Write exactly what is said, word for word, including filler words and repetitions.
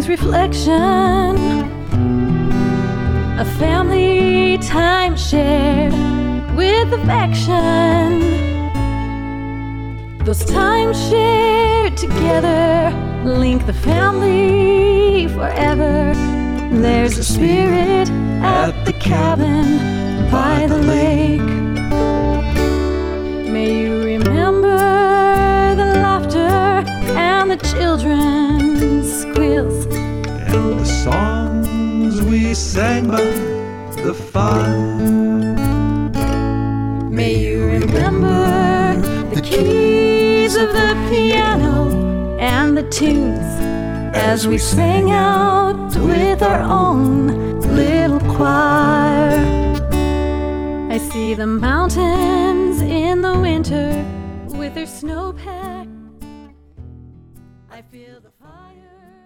reflection, a family time shared with affection. Those times shared together link the family forever. There's a spirit at the cabin by the lake. May you remember the laughter and the children's squeals and the songs we sang by the fire. May you remember the keys of the piano and the tunes as we sang out with our own little choir. I see the mountains in the winter with their snowpack. I feel the fire.